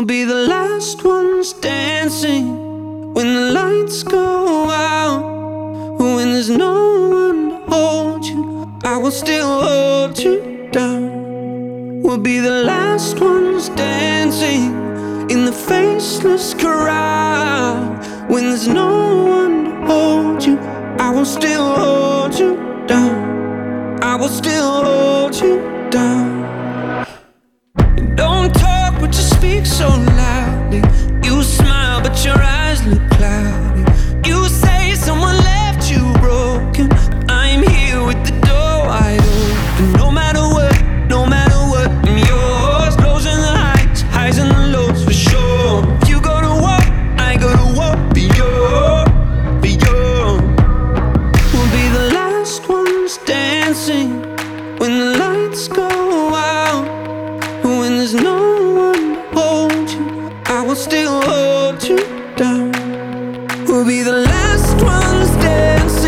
We'll be the last ones dancing when the lights go out. When there's no one to hold you, I will still hold you down. We'll be the last ones dancing in the faceless crowd. When there's no one to hold you, I will still hold you down. I will still hold you down. Don't talk, but you speak so loudly. You smile, but your eyes look cloudy. You say someone left you broken. I'm here with the door wide open. No matter what, I'm yours. Lows and the highs and the lows for sure. If you go to war, I go to war. Be yours, be yours. We'll be the last ones dancing when the lights go out. When there's no one to hold you, I will still hold you down. We'll be the last ones dancing